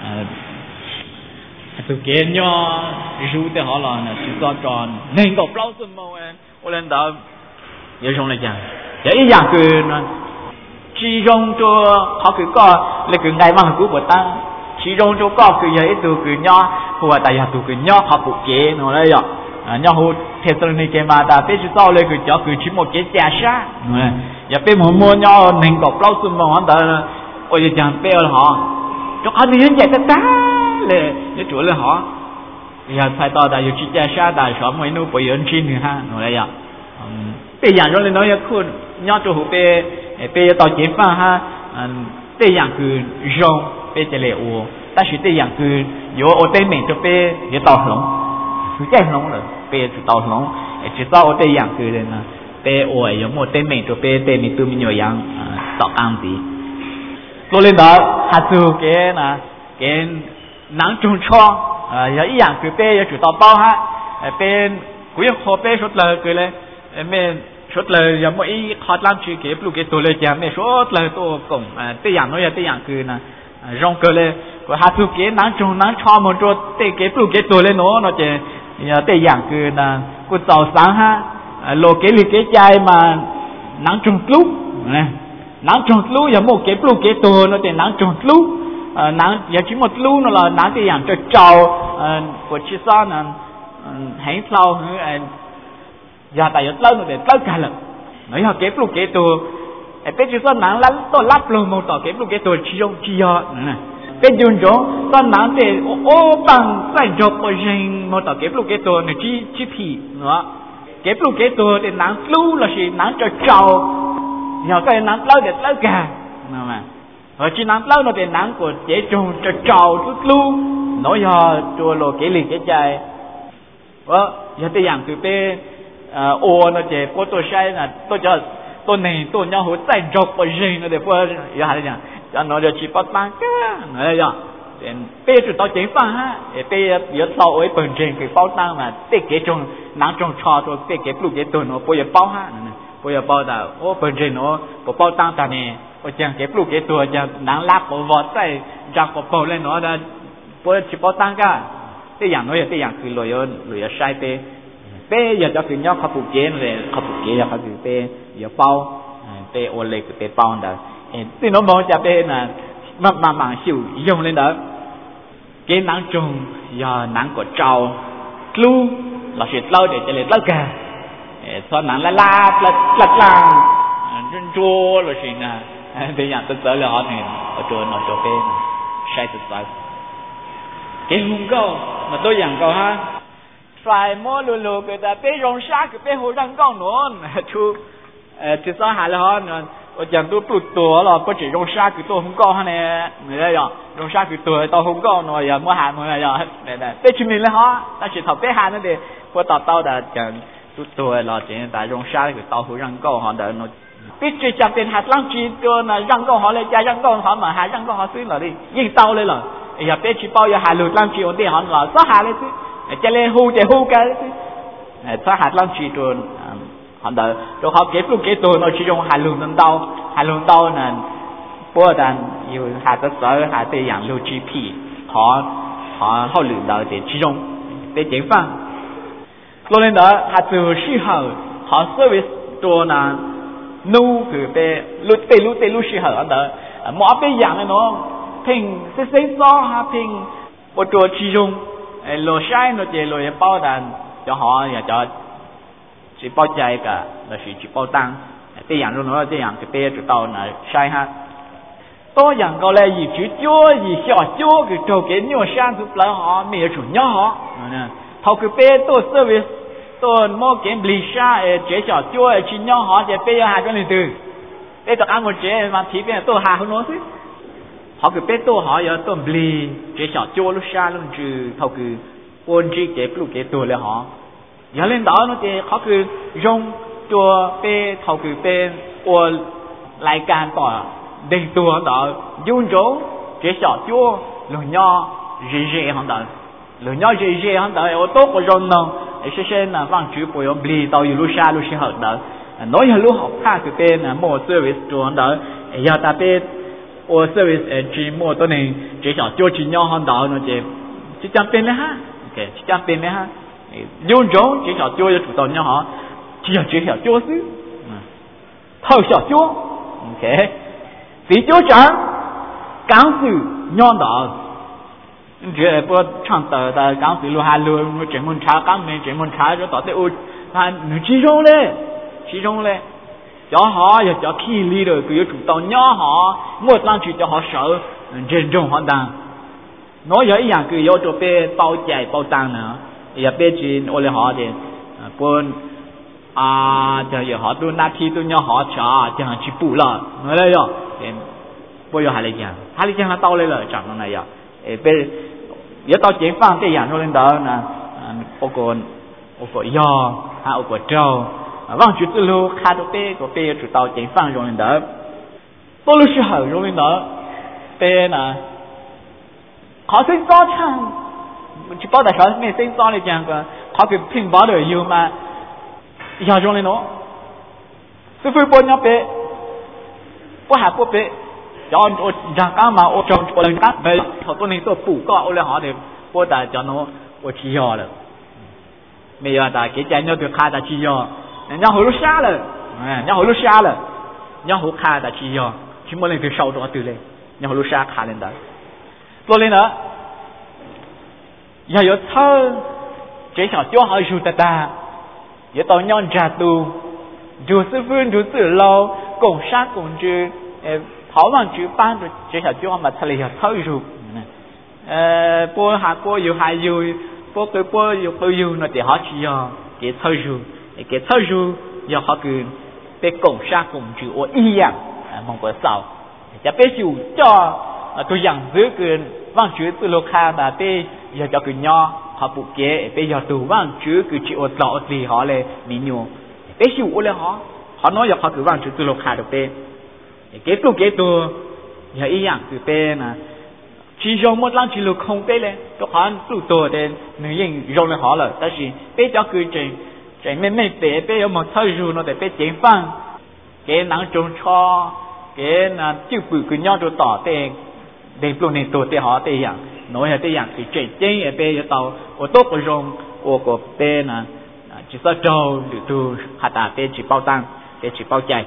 A: tụi kia nhau rú tê họ là chỉ do tròn nên có bao xuân màu em ô lên đó giờ trong này chẳng giờ ý dạng cứ chỉ trong cho họ cứ có là cứ ngày mà cứ bữa ta chỉ trong cho có cứ giờ ít tụi cứ nhau hoặc tại giờ tụi cứ nhau họ phụ kế nó đấy ạ nhau hụt theo tôi này cái mà ta biết sao lấy cứ cho cứ chỉ một cái xe xa giờ bên một mua nhau nên có bao xuân màu hắn ta ôi giờ chẳng biết là họ cho anh hiện tại ta lệ cái chỗ là họ giờ phải tao đã yêu chỉ cha sa đã sống mấy nô bồi ơn chín nữa ha nói đây ạ bây giờ rồi nói là nhau chỗ hồ bê bê tao chế pha ha bây giờ cứ rong bê chỉ lệ ô ta chỉ bây giờ cứ有我对面就被也到龙实在龙了被到龙只到我对样个人呢被我有么对面就被对面对面有样到钢子做领导还做给呢给能中创呃有一样个被也知道包哈เป็นกูยังขอ被สุดเลยคือเลยแม่สุดเลยยังไม่ขอดล้ำชื่อเก็บลูกเก็บตัวเลยจ้ะแม่สุดเลยตัวกงตัวอย่างน้อยตัวอย่างคือนะรองเกเลยก็หาสุเก็บนั่งจงนั่งชอมันตัวเตะเก็บลูกเก็บตัวเลยเนาะเนาะจ้ะตัวอย่างคือนะกูต่อสังฮะโลเก็บลูกเก็บใจมานั่งจงลุกนะนั่งจงลุกอย่าโมเก็บลูกเก็บตัวเนาะจ้ะนั่งจงลุกนั่งอย่าชิมดลุกเนาะนั่งตัวอย่างจะเจ้ากูชิซ่านั่นhãy sau giờ tại giờ lâu rồi để lâu cả lần nói họ kép lúc kế tôi bên chú son nắng lắm tôi lắp luôn một tỏ kép lúc kế tôi chỉ dùng chỉ do này bên chú chỗ son nắng để ô bằng sai chụp ở trên một tỏ kép lúc kế tôi này chỉ chỉ phi nữa kép lúc kế tôi để nắng lưu là gì nắng cho trâu giờ cái nắng lâu để lâu cả mà ở chỉ nắng lâu nó để nắng của chế trùng cho trâu chút lưu nói giờ chùa lô kế liền cái trái ờ giờ tôi dạng từ pe ô nó chế có tôi sai là tôi cho ตัวนี้ตัวเนาะหัวใจจบไปจริงนะเดี๋ยวพวกอย่าอะไรอย่างจะนอนจะชีพตั้งก็อะไรอย่างเป็นเป้จุดต่อเจ๋งฟังฮะเป้เยอะต่อไว้เปิดเจงคือเป้าตั้งมาเป้เก๋จงนังจงชอตัวเป้เก๋ปลุกเก๋ตัวเนาะพวกอย่าเป้าฮะพวกอย่าเป้าแต่โอ้เปิดเจงเนาะพวกเป้าตั้งแต่เนี่ยพวกจังเก๋ปลุกเก๋ตัวจะนังลับพวกวอดใส่จังพวกเป้าเลยเนาะแต่พวกชีพตั้งก็เป้อย่างน้อยเป้อย่างคือลอยลอยใช้เป้เป้อย่าจะคือเนาะขับปลุกเก๋เลยขับปลุกเก๋อย่าขับคือเป้อย่าเป้าเป้โอเล็กเป้เป้าแต่ที่น้องมองจะเป้น่ะมามามาชิวยงเลยเนาะcái nắng trùng giờ nắng của trâu lu là chuyện lâu để cho lên lâu cả sau nắng la la lật lật lang chân chua là chuyện nè bây giờ tôi tới là họ này ở chỗ nó chỗ bên sai thực sự cái hung câu mà tôi dặn câu ha phải mua lù lù cái ta bé rong sa cái bé hồ răng câu nữa chú chú sao hại là họ我讲都不多了，不止用沙给做红膏哈呢，没得呀，用沙给做到红膏呢，也没喊没得呀，对对，被去明了哈，但是头被喊那的，我到到的讲都多了，今但用沙给到红让膏哈的，那必须จะเป็นหัดล่างจีตัวนะร่างก็หอเลยจะร่างก็หอมาหาร่างก็หอซื้อเลยยิ่งเต้าเลยเหรออย่าเป็นชีเป้าอย่าหาหลุดล่างจีวันที่หอนเหรอซ้อหาเลยสิจะเลยหูจะหูกันสิซ้อหัดล่างจีตัวhọ đợi rồi họ ghép luôn cái tôi nó chỉ dùng hai luồng lên đâu hai luồng đâu là bữa đàn yêu hai cái sở hai cái dạng lưu gi pi họ họ họ lựa đợi để chỉ dùng để chuyển phát rồi lên đó hai từ sĩ hậu họ serviceตัวlà nu คือไปลุเตลุเตลุsĩ hậu ở đó mỗi cái dạng này nó phình sẽ sẽ so ha phình mộtตัวchỉ dùng rồi sai nó chỉ rồi bao đàn cho họ và cho chỉ bao chạy cả là chỉ bao tăng cái dạng luôn nó cái dạng cái bê chủ tàu là sai ha tôi dạng câu là gì chữ chúa gì xỏ chúa cái trâu cái nhiều sang giúp lại họ mẹ chủ nhau họ thầu cái bê tôi service tôi mua cái bì sa chế xỏ chúa chỉ nhau họ chế bê hai cái này từ bê tôi ăn một chế mà thì bê tôi hà hơn nó chứ họ cái bê tôi họ giờ tôi bì chế xỏ chúa lúc sa luôn trừ thầu cái ôn chỉ cái lúc cái tôi là họ giờ lên đó nó thìเขาคือ用ตัวเป้เขาคือเป็นตัวรายการต่อเด็กตัวต่อยุ่งโจ้เจ้าชั่วหลุดย่อเรื่อยๆของต่อหลุดย่อเรื่อยๆของต่อโอ้โต้ก็ร้อนเนาะไอ้เช่นน่ะฟังชื่อปอยบลีต่ออยู่ลูชาลูชิหัดต่อน้อยลูกhọcค่าคือเป็นน่ะโมเซอร์วิสตัวต่อยาตาเป็นโอเซอร์วิสเอจีโมตัวนึงเจ้าชั่วจีย่อของต่อเนาะเจ้จะจำเป็นเลยฮะโอเคจะจำเป็นไหมฮะ用中介绍教的主导人哈，只要介绍教师，透晓教 ，OK， 第九章讲述让导，你这不唱的的讲述路下路，我专门查讲没专门查就到底我啊你其中嘞，其中嘞，叫好要叫起力的，佢要主导人哈，我上去叫好手，认真好当，我有一样佢要做被包ใจ包当呢。อย่าเป็นจีนโอเลหอเดนปนอ่าจะอย่าหอตัวนาทีตัวเนาะหอชาจะหาชิปุละนั่นเลยอ่ะเป็นปอยหาอะไรอย่างหาอะไรอย่างเราเลยเลยจังนั่นเลยอ่ะเอเป็นอย่าต่อเจียงฟังแต่อย่างโน้นเดินนะโอกนโอกยอฮะโอกเจ้าว่างจุดตัวลูคาตัวเป้ตัวเป้จุดต่อเจียงฟังโน้นเดินตัวลูกชื่อเหรอโน้นเดินเป็นนะขอสิ่งต่อช่างchỉ bao đại khái mình sinh ra này chẳng có họ cái phim báo đời yêu mà giờ trong này nó sư phụ bố nhau bé bố hạ bố bé cho ông giang cá mà ông trồng cho lần cá về họ tôi này tôi phủ có ông lại họ để bố đại cho nó bố chỉ giờ rồi bây giờ đại cái chuyện nhau được khai đại chỉ giờ nhau hồi lúc xa rồi nhau hồi lúc xa rồi nhau hồi khai đại chỉ giờ chỉ mỗi lần từ sau đó từ lên nhau hồi lúc xa khai lên đấy tôi lên nữa giờ có thơ chế nhỏ cho họ dù ta ta giờ tao nhon trà tu dù sư phương dù sư lâu cùng sát cùng chữ thảo bằng chữ ban rồi chế nhỏ cho mà thầy giờ thơ dù bố hạ bố dù hai dù bố cái bố dù bố dù nó để họ chỉ giờ cái thơ dù cái thơ dù giờ họ cứ bé cùng sát cùng chữ ô y dạng mong có saoจะไปอยู่จ่อตัวอย่างซื้อเกินว่างชื่อตัวโลคาแบบไปอยากจะกินย่อเขาปลูกเก๋ไปอยากตัวว่างชื่อคือจีอดหล่ออดลีเขาเลยมีอยู่ไปอยู่เลยเขา họ nói giờ họ cứ vang chữ từ lục khai được bê cái tu cái tu giờ ý dạng từ bê nè chỉ dùng một lần chỉ lục không bê lên tôi họ tu tu để người dân dùng lên họ rồi,但是bê cho cứ chuyện chuyện mấy mấy bê bê ở một thời gian nó để bê chuyển phăng cái nắng trông cho cái là chịu bự cứ nhau rồi tỏ để để luôn này tu để họ để dạng nói là để dạng thì chuyện chính ở bê ở tàu ở tốt ở dùng ở của bê nè chỉ sao trâu được tu hạt ta bê chỉ bao tăng bê chỉ bao chạy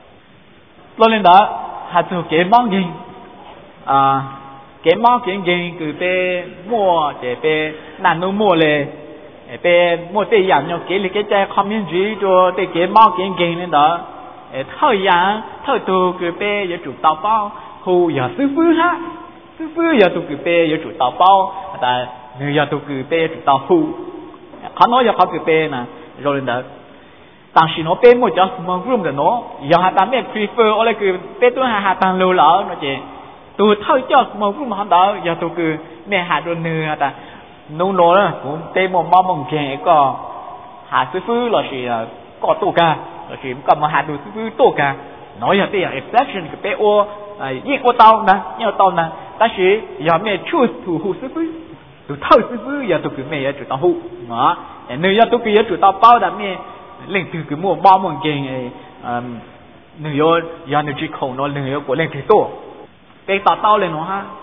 A: lo lên đó hạt tu cái món gì à cái món cái gì cứ bê mua để bê năn nô mua lên bê mua để dạng nhau cái cái trái không miễn phí cho để cái món cái gì lên đó thời gian thời tu cứ bê giờ chủ tàu bao hù giờ sư phụ ha sư phụ giờ tu cứ bê giờ chủ tàu bao ta người giờ tu cứ bê chủ tàu hùเขาnói giờ họ cứ bê nè rồi lên đó但是nó bê một chỗ small room rồi nó giờ họ ta mới prefer ở đây cứ bê tôi hà hà tăng lâu lỡ nó chỉ tôi thôi cho small room họ đó giờ tôi cứ mẹ hà đồ nưa ta nô nô đó cũng bê một món mong kẹt có hà sư phụ là gì có tổ ca là gì có mà hà đồ sư phụ tổ ca nói giờ đây exception cứ bê ô yên ô tao nè yên tao nè 但是giờ mẹ choose to hù sư phụ tôi thôi sư phụ giờ tôi cứ mẹ chủ tao hù mà nơi giờ tôi cứ chủ tao bao đã mẹ lên từ cứ mua bao món kẹt nơi giờ giờ nơi chỉ khẩu nó nơi giờ của lên cái tổ cái tao tao lên nó ha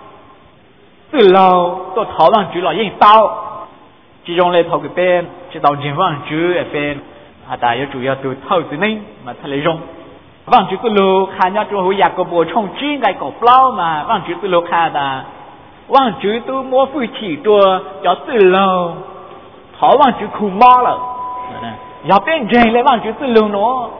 A: từ lâu tôi thảo luận chủ là yên tao chỉ dùng lấy thầu cái bên chỉ tao chỉ vang chủ ở bên à đại yếu chủ yếu từ thầu từ nên mà thay lấy dùng vang chủ từ lâu khai nhau cho hồi giặc có bộ trong chi cái cổ plau mà vang chủ từ lâu khai đã vang chủ tôi mua phụ chỉ cho cho từ lâu thảo vang chủ khủng bố rồi giờ bên trên lấy vang chủ từ lâu nó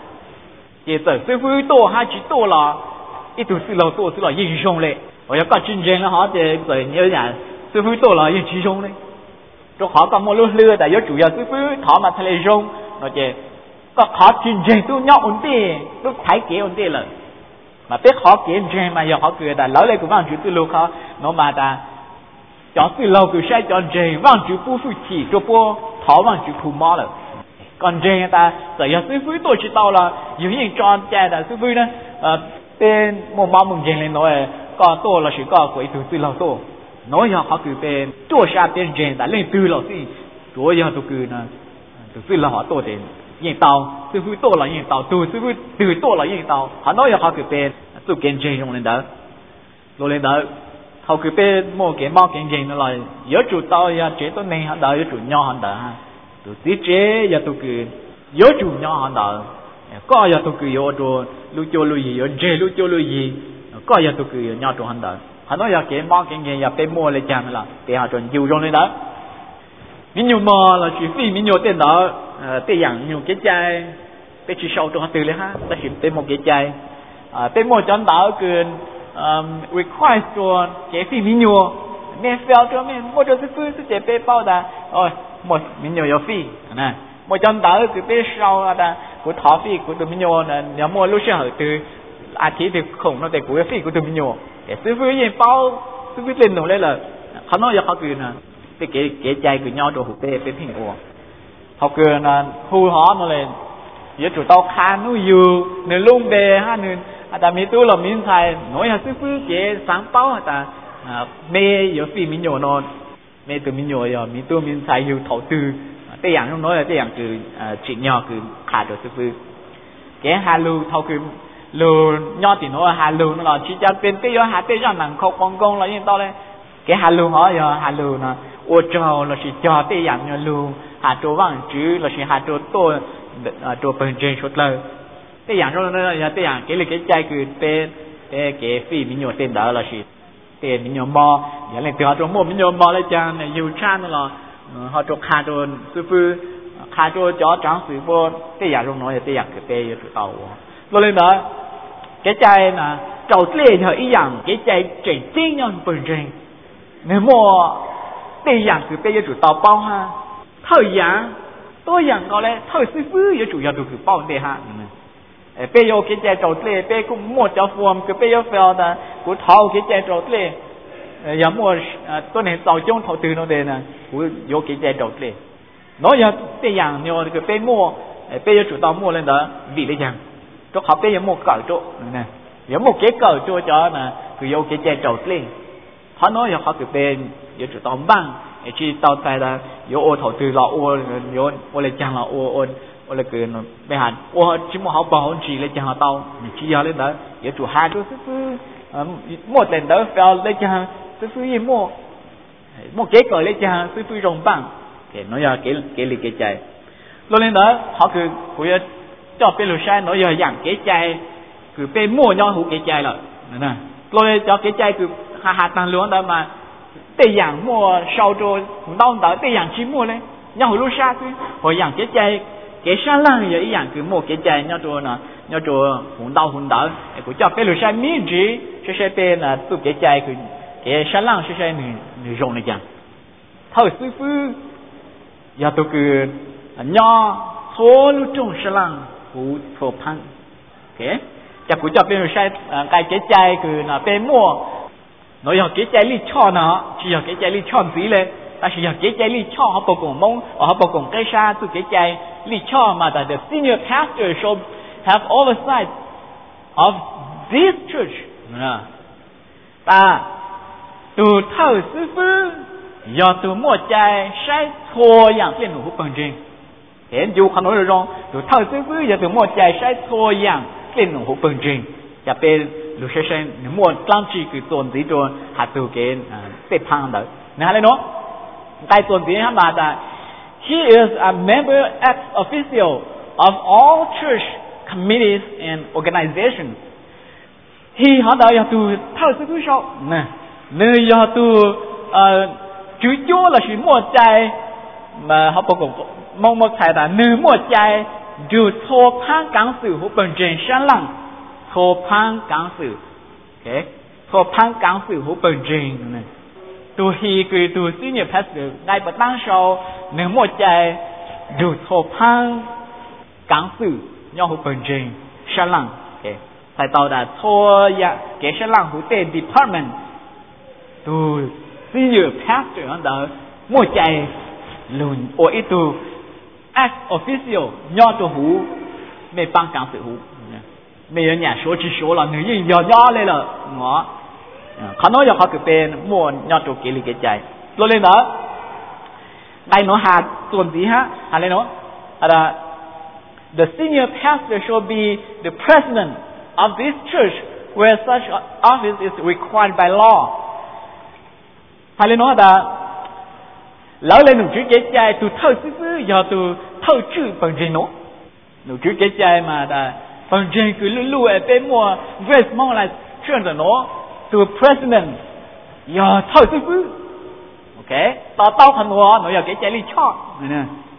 A: chỉ tới sư phụ tổ hai chỉ tổ là ít từ từ lâu tổ từ là yên dùng嘞我要搞真正的好的对有人师傅多了也其中嘞就好搞么路路的有主要师傅他们才来用而且ก็ขอจริงๆตัวเนาะอุ่นดีลูกไถเก๋อุ่นดีเลยมาเป็นขอเก๋จริงมาอย่าขอเกิดแต่แล้วเลยกูว่างจุดตัวลูกเขาโนมาตาจอดตัวเรากูใช้จอดจริงว่างจุดผู้ฝึกขี่ตัวปูถอว่างจุดคู่ม้อเลยก่อนจริงแต่แต่อย่าซื้อฟื้นตัวชิดเตาละอยู่ยิ่งจอดแจแต่ซื้อฟื้นนะเป็นมุมมองมุมจริงเลยน้อยก็โตเราสิก็คุยถึงตัวเราโตน้อยเขาคือเป็นตัวชาเป็นจริงแต่เล่นตัวเราสิตัวอย่างตัวคือนะตัวเราหาตัวเด่นยิ่งเตาซื้อฟื้นตัวเรายิ่งเตาตัวซื้อฟื้นตัวตัวเรายิ่งเตาเขาน้อยเขาคือเป็นตัวเก่งจริงตรงนี้เด้อโลเลยเด้อเขาคือเป็นโมเก่งมากเก่งจริงนั่นเลยเยอะจุดเตาอย่าเจ๊ตัวนี้เขาเด้อเยอะจุดย่อเขาเด้อตัวตีเจ๊อย่าตัวคือเยอะจุดย่อเขาเด้อก็อย่าตัวคือเยอะตัวลูกโจลูยีเยอะเจ๊ลูกโจลูยีก็อย่าตัวคือญาติหันเดินหันว่าอย่าเก็บมากเก่งๆอย่าไปมัวเลยจังละเดี๋ยวหาจนอยู่ตรงนี้นะมิญญมาเราชีฟีมิญญเต้นเด้อเตะอย่างอยู่เกใจไปชี้ชาวตรงตื่นเลยฮะแต่หิมเต้นโมเกใจเต้นโมจันเด้อเกิน require ตัวเก็บฟีมิญญเมื่อเฟลตัวเมื่อโมจะซื้อซื้อเจ็บไปเป้าได้โอ้ยโมมิญญ要ฟีนะโมจันเด้อคือไปเช่าอะไรกูท้อฟีกูตัวมิญญเนี่ยเนี่ยโมรู้เชื่อเหรอตัวอาทิตย์ที่คงเราแต่กูจะฟีกูตัวมิญโยแต่ซื้อฟื้นยังเป้าซื้อฟื้นเล่นหนูเลยเลยเขาน้อยเขาเกินนะแต่เก๋เก๋ใจกูย่อตัวหูเป้เป็นพิงอัวเขาเกินนะหูหอมมาเลยเยอะจุดเตาคานนู่อยู่ในลุ่มเบฮะนึงอาจจะมีตู้หล่อมิ้นไทยน้อยซื้อฟื้นเก๋สังเป้าแต่เมย์เยอะฟีมิญโยนอนเมย์ตัวมิญโยยอมีตู้มิ้นไทยอยู่ถอดตื้อแต่อย่างน้อยแต่อย่างคือจีนย่อคือขาดตัวซื้อฟื้นเก๋ฮาลูเขาคือลูย่อติโนฮาลูนั่นแหละที่จะเป็นเตยหาเตยหนังเขากองกองอะไรอย่างต่อเลยแกฮาลูเหรอฮาลูนะโอ้เจ้าเราสิจอเตยอย่างเนี่ยลูหาตัวว่างจื้อเราสิหาตัวโตตัวเป็นเจนชุดเลยเตยอย่างเราเนี่ยเตยอย่างเกลิเกใจคือเป็นเตยเกฟีมิโยเต้นเดอเราสิเตยมิโยมออย่างไรเตยตัวโมมิโยมอเลยจังเนี่ยยูชานั่นแหละเขาตัวคาตัวซื้อฟื้นคาตัวจ่อจังสืบโบเตยอย่างเราน้อยเตยอย่างคือเตยอยู่ตัวเต่าเราเลยเนาะcái chai là trầu lê nhờ ý rằng cái chai chạy chính nhân bền trình nếu mà đây rằng từ bây giờ chủ tàu bao ha thời gian tôi rằng có lẽ thời sư phứ giờ chủ yếu được từ bao đây ha bây giờ cái chai trầu lê bây cũng một cho phù cái bây giờ phải là của thầu cái chai trầu lê giờ mua tôi này tàu trong thầu từ nó đây nè của vô cái chai trầu lê nói giờ đây rằng nhiều cái bây mua bây giờ chủ tao mua lên đó vì lấy chăng cho họ bây giờ mua cởi chỗ nè giờ một cái cởi chỗ cho là cứ yêu cái chai trầu lên họ nói giờ họ cứ bên giờ chủ tao băng chỉ tao tay là giờ ô thổ từ là ô giờ ô lấy chăng là ô ô ô lấy cái nó bây hẳn ô chỉ mua họ bảo chỉ lấy chăng là tao chỉ giờ lên đó giờ chủ hai chỗ sư sư mua tiền đó phải lấy chăng sư sư gì mua một cái cởi lấy chăng sư sư rồng băng cái nó giờ cái cái lịch cái chai rồi lên đó họ cứ cứ cho bên lối sai nó giờ dạng cái chai cứ bên mua nhau hủ cái chai rồi nè rồi cho cái chai cứ hà hà tăng luôn đó mà để dạng mua sau rồi đau đó để dạng chỉ mua lên nhau hủ lối sai cứ hồi dạng cái chai cái sa lăng giờ dạng cứ mua cái chai nhau rồi nè nhau rồi hủ đau hủ đỡ cứ cho bên lối sai miễn gì sẽ sẽ bên là tụ cái chai cứ cái sa lăng sẽ sẽ nửa nửa rồng này chẳng thôi sư phụ giờ tôi cứ nho thô lu trong sơ lăng hủ thô phăng ok chắc cũng cho bên sai cái cái chai cứ là bên mua nó giờ cái chai li cho nó chỉ giờ cái chai li cho gì lên ta chỉ giờ cái chai li cho họ bao gồm mong họ bao gồm cái sa từ cái chai li cho mà là the senior pastor should have oversight of this church nè ta từ thâu sư phụ giờ từ mua chai sai thô dạng bên hủ bằng trình hiện dù không nói được rồi từ thâu sư phụ giờ từ mua chai sai thô dạng bên hủ bằng trìnhจะเป็นลูกเชนหนึ่งม้วนกลางจีคือส่วนสีจวนหาตัวเกณฑ์เป็นพังเด้อนะเลยเนาะใครส่วนสีฮะมาแต่ he is a member ex officio of all church committees and organizations he ฮะเด้ออยากตัวเท่าสิ่งที่ชอบนะเนื้ออยากตัวจุดจ่อละสิม้วนใจมาเขาบอกว่ามองมองใครแต่เนื้อม้วนใจดูโทรพังกลางสื่อหัวเป็นเจนชั้นหลังโทพังกังสื่อโอเคโทพังกังสื่อหูเป็นจริงนะตัวฮีคือตัวซีเนียร์พาสเตอร์ได้ประตั้งโชว์หนึ่งหมดใจดูโทพังกังสื่อย่อหูเป็นจริงฉลังโอเคใส่ต่อได้โทยะเกฉลังหูเตดีพาร์ตเมนต์ตัวซีเนียร์พาสเตอร์นั่นเด้อหมดใจลุนโออีตัวแอคออฟฟิเชียลย่อตัวหูไม่ปังกังสื่อหูmấy người nhà số chỉ số là người gì nhỏ nhỏ lên là ngõ,เขาnói giờ họ cứเป็นม้วนnhỏตัวกี่ลิกใจrồi lên đó đây nó hà tuần gì ha hà lên nó là the senior pastor should be the president of this church where such office is required by law hà lên nó là lão lên nụ chữ cáiใจtu thâu xứ xứ giờ tu thâu chữ bằng gì nó nụ chữ cáiใจmà là phần trên cứ lưu lưu ở bên mua Grace mong là chuyện của nó từ president giờ thôi sư phụ ok tao tao thành nó nó giờ cái chạy đi cho nè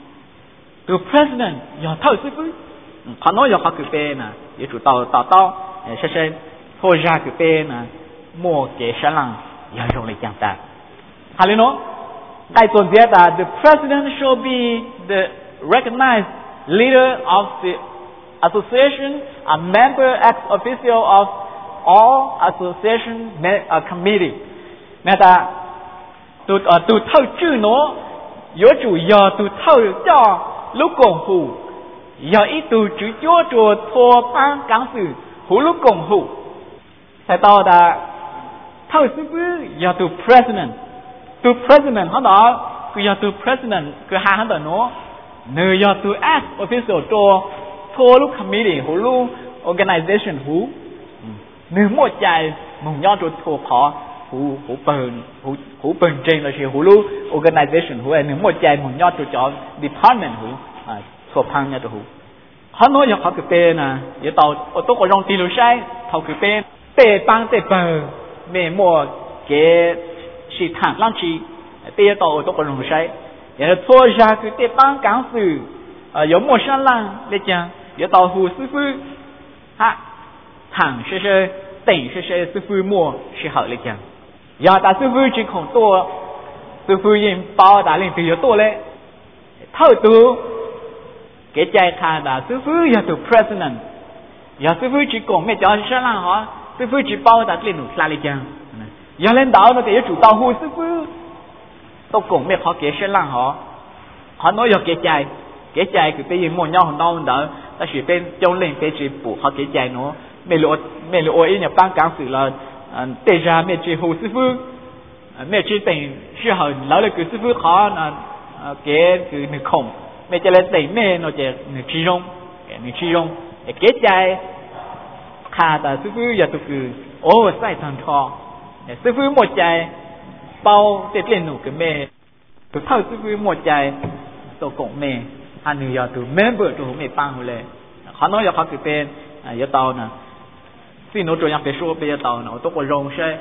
A: từ president giờ thôi sư phụ họ nói giờ họ cứ bên nè giờ chủ tao tao tao sẽ sẽ thôi ra cứ bên nè mua cái sản lăng giờ dùng lại chẳng ta hay là nó đại tuần thế là the president should be the recognized leader of the association, a member ex officio of all association uh, committee. Nè ta, tu tu thâu chữ nó, yếu chủ giờ tu thâu cho lúc cộng hủ, giờ ít tu chữ chúa chùa thua phang cán sự hủ lúc cộng hủ. Tại tao đã thâu sư phụ giờ tu president, tu president hắn đó, cứ giờ tu president cứ hai hắn đó nó, nơi giờ tu ex officio cho thua lúc committee hủ lúc organization hủ nếu một chạy mong nhau cho thua khó hủ hủ bền hủ hủ bền trên là gì hủ lúc organization hủ nếu một chạy mong nhau cho cho department hủ thua phăng nhau cho hủ họ nói giờ họ cứ bên à giờ tàu ô tô có rong tì lù sai thầu cứ bên bề băng bề bờ mẹ mua cái sự thẳng lắm chi bây giờ tàu ô tô có rong sai giờ thua ra cứ bề băng cán sự giống một sản lăng để chăng giờ tàu hủ sư phụ ha thẳng sẽ sẽ tỉnh sẽ sẽ sư phụ mua sẽ hở lấy chăng giờ ta sư phụ chỉ khổng tua sư phụ yên bao đã lên từ giờ tua lên thâu tu cái trái khai đã sư phụ giờ tu president giờ sư phụ chỉ còn mấy cháu sản lăng họ sư phụ chỉ bao đã lên nụ la lấy chăng giờ lên đảo nó cái chủ tàu hủ sư phụ tôi cùng mấy họ cái sản lăng họ họ nói giờ cái trái cái chạy cứ bây giờ mua nhau hòn đau đỡ ta chỉ bên trong lên bên chỉ phụ họ cái chạy nó mẹ lụa mẹ lụa ấy nhà ban cán sự là tê ra mẹ chỉ hồ sư phụ mẹ chỉ tình sư hậu lão là cứ sư phụ khó là cái cứ nửa khổng mẹ chỉ là tình mẹ nó chỉ nửa chi rong nửa chi rong cái chạy khá ta sư phụ giờ tôi cứ ô sai thằng thọ sư phụ một chạy bao tết lên nụ cái mẹ tôi thâu sư phụ một chạy tôi cũng mẹ anh người giờ tôi member tôi mẹ ban hồi lệ họ nói giờ họ cứ tên giờ tao nè xin nó cho nhau phải số bây giờ tao nó tôi có rong xe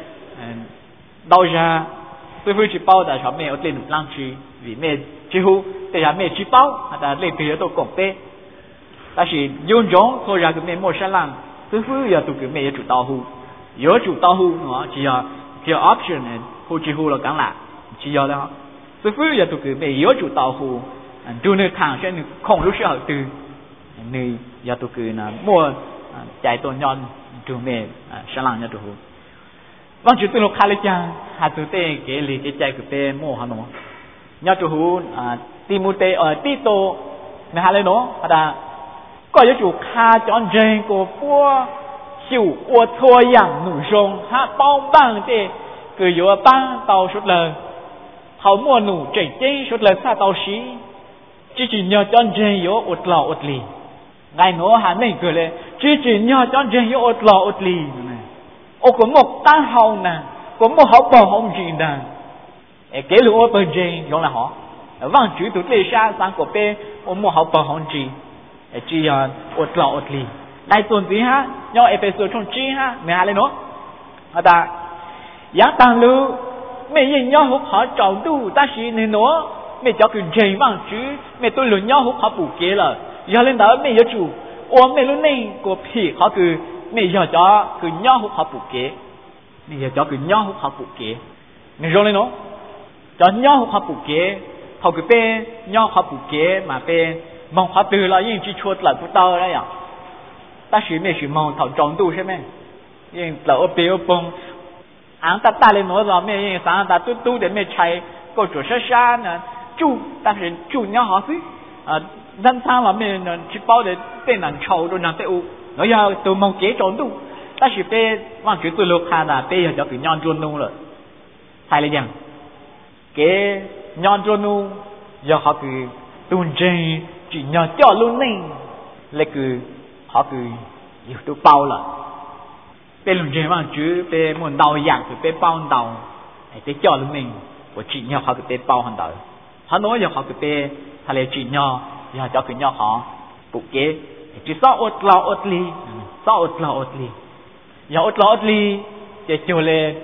A: đau ra tôi vui chỉ bao đã cho mẹ ở trên lăng chi vì mẹ chỉ hu để ra mẹ chỉ bao đã lên từ tôi cũng tên ta chỉ dùng giống thôi ra cái mẹ mua xe lăng tôi vui giờ tôi cứ mẹ chủ tao hu giờ chủ tao hu nó chỉ là chỉ là option này hu chỉ hu là cắn lại chỉ giờ đó tôi vui giờ tôi cứ mẹ giờ chủ tao hu tôi nơi thằng sẽ không lúc sẽ ở từ nơi giờ tôi cứ là mua chạy tôi nhon chủ mẹ xe lăng nhà tôi hu vâng chú tôi lúc khai lấy chăng hạt tôi tê cái lì cái chạy của tê mua hả nó nhà tôi hu tìm một tê ở tí tô này hai lấy nó là có những chủ khai chọn rèn của vua chịu của thua yang nụ rong ha bao bằng tê cứ vừa băng tàu suốt lời họ mua nụ chạy chơi suốt lời xa tàu xí chỉ chỉ nhờ chọn rèn yếu ột lò ột lì ngày nó hà này cười lên chỉ chỉ nhờ chọn rèn yếu ột lò ột lì ô có một ta hậu nè có một họ bò không gì nè cái lũ ô bờ rèn giống là họ vâng chú tụi lê xa sang của pe ô một họ bò không gì chỉ ột lò ột lì đại tuần gì ha nhau episode trong chi ha mẹ hai lên nó à ta giá tăng lưu mẹ nhìn nhau hút họ trọng tu ta chỉ nên nó mẹ cho cái rèn vâng chú mẹ tôi lừa nhau hút họ bù kia là giờ lên đó mẹ giờ chủ ô mẹ lúc này của phi họ cứ mẹ giờ cho cứ nhau hút họ bù kia mẹ giờ cho cứ nhau hút họ bù kia mẹ rồi lên nó cho nhau hút họ bù kia họ cứ pe nhau họ bù kia mà pe mong họ từ là những chỉ chuột là của tao đấy à ta chỉ mẹ chỉ mong thảo trọng tu xem mẹ những là ở pe ở bông anh ta ta lên nói rồi mẹ những sáng ta tu tu để mẹ chạy có chỗ xa xa nè chú ta phải chú nhau họ chứ à dân sang là mẹ chỉ bao để tên nàng trâu rồi nàng tê u nói giờ tôi mong kế trọng tu ta chỉ pe mang chuyện tôi lục hà là pe giờ cho cái nhon chuột nu rồi hay là gì cái nhon chuột nu giờ họ cứ tuôn trên chỉ nhờ cho luôn này là cứ họ cứ yêu tôi bao là pe luôn trên mà chứ pe muốn đào dạng thì pe bao đào để cho luôn mình của chỉ nhờ họ cứ pe bao hơn đào họ nói giờ họ cứ pe hay là chỉ nhờ giờ cho cái nhờ họ bục kế chỉ sao ốt lao ốt li sao ốt lao ốt li giờ ốt lao ốt li để cho lên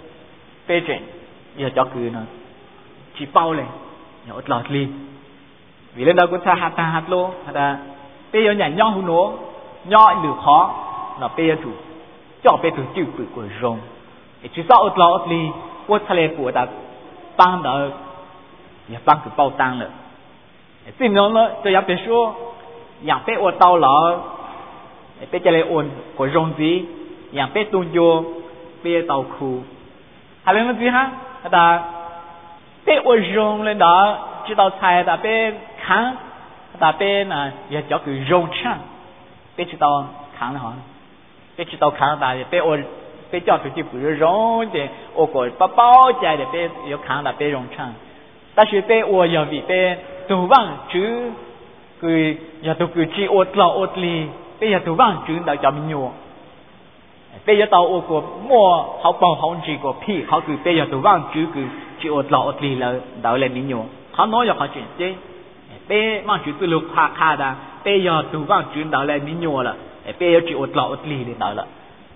A: pe trên giờ cho cứ nó chỉ bao lên giờ ốt lao ốt li vì lên đó cũng xa hạt ta hạt lô hạt ta bây giờ nhà nho hú nố nho lửa khó là bây giờ chủ cho bây giờ chịu bự của rồng chỉ sao ớt lo ớt ly quất thale của ta băng đó nhà băng cứ bao tăng rồi xin nó nó cho nhà bây số nhà bây ớt tàu lỡ bây giờ lại ổn của rồng gì nhà bây tuôn vô bây giờ tàu khu hay là nó gì ha hạt ta bây ớt rồng lên đó chỉ tàu xài ta bây kháng ta bên là giờ cho cái rong chăng bên chỉ tao kháng là họ bên chỉ tao kháng ta bên ô bên cho cái chữ bự rong thì ô gọi bao bao chạy để bên giờ kháng là bên rong chăng ta chỉ bên ô giờ vì bên tu vang chứ cái giờ tu cái chỉ ô lò ô li bên giờ tu vang chứ đã cho mình nhiều bây giờ tao ô của mua họ bảo họ chỉ của phi họ cứ bây giờ tu vang chứ cứ chỉ ô lò ô li là đào lên mình nhiều họ nói giờ họ chuyện chứ bé mang chữ từ lục khá khá đã bé giờ từ vang chữ đó là mình nhua là bé giờ chữ ốt lọ ốt lì lên đó là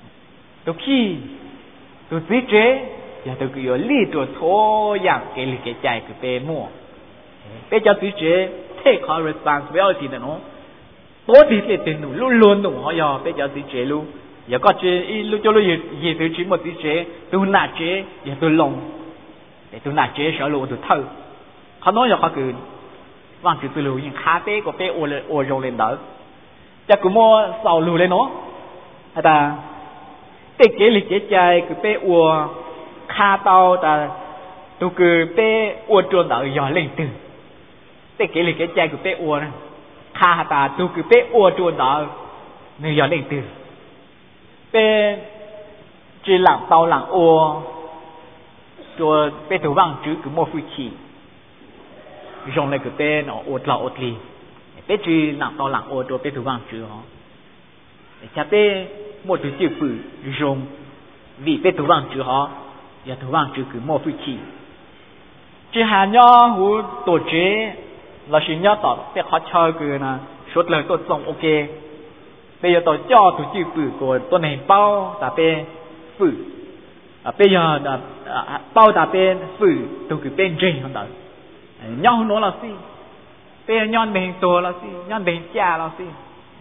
A: từ khi từ tí chế giờ từ cái lý từ thô dạng cái lý cái chạy cái bé mua bé giờ tí chế take our responsibility đó nó tốt đi thì tiền luôn luôn đủ họ giờ bé giờ tí chế luôn giờ có chế lúc cho lúc gì gì từ chỉ một tí chế từ nã chế giờ từ lồng để từ nã chế sợ lộ từ thâu họ nói giờ họ cứ vang chữ từ lù những khá bé của bé ô lên ô rong lên đó chắc cũng mua sầu lù lên nó hay ta tê kế lịch kế chạy cứ bé ô khá tao ta tu cứ bé ô trôn đó giờ lên từ tê kể là cái chai của bé ua này kha ta tu cứ bé ua chuồn đó người giờ lên từ bé chỉ lặng tàu lặng ua chùa bé thủ vang chữ cứ mua phui chỉ dùng lại cái bé nó ột lọ ột lì bé chỉ lặng tàu lặng ua chùa bé thủ vang chữ họ cha bé mua chữ chữ phụ dùng vì bé thủ vang chữ họ giờ thủ vang chữ cứ mua phui chỉ chỉ hà nho hú tổ chế là chỉ nho tỏ bé khó chơi cứ na suốt lời tôi xong ok bây giờ tôi cho tôi chữ phụ của tôi này bao ta bé phụ à bây giờ là bao ta bé phụ tôi cứ bên trên không đó nho nó là gì bây giờ nho mình tôi là gì nho mình cha là gì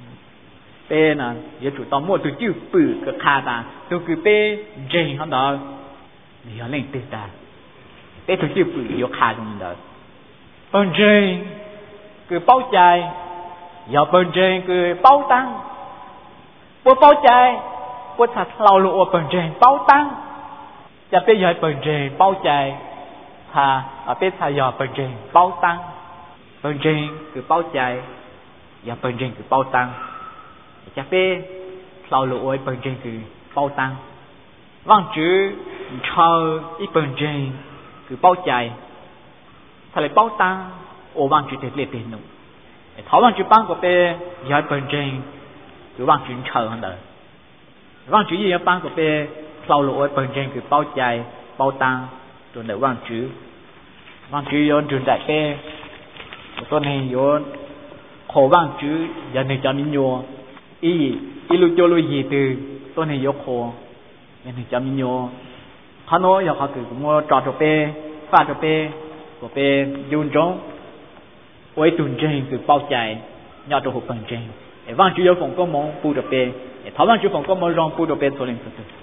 A: bây nè giờ chủ tao mua tôi chữ phụ cái khá ta tôi cứ bên trên không đó giờ lên từ ta bé tôi chịu phụ yếu khá trong đó bên trên cứ bao chạy giờ bên trên cứ bao tăng bố bao chạy bố thật lâu lụa bên trên bao tăng giờ bây giờ bên trên bao chạy thà ở bên thà giờ bên trên bao tăng bên trên cứ bao chạy giờ bên trên cứ bao tăng giờ bây lâu lụa bên trên cứ bao tăng vâng chứ chờ ít bên trên cứ bao chạy thà lại bao tăng ô vang chữ thiệt liệt tiền nụ tháo vang chữ băng của bé giờ bên trên cứ vang chữ chờ hơn đời vang chữ gì băng của bé sau lỗ bên trên cứ bao chạy bao tăng rồi lại vang chữ vang chữ yon trường đại bé tôi này yon khổ vang chữ giờ này cho mình nhô y y lu cho lu gì từ tôi này yon khổ giờ này cho mình nhô họ nói giờ họ cứ mua trò cho bé pha cho bé của bé yun trống với tuần trên cứ bao chạy nhau cho hộp bằng trên vang chữ yo phòng có mong bu được bé tháo vang chữ phòng có mong rong bu được bé số lên số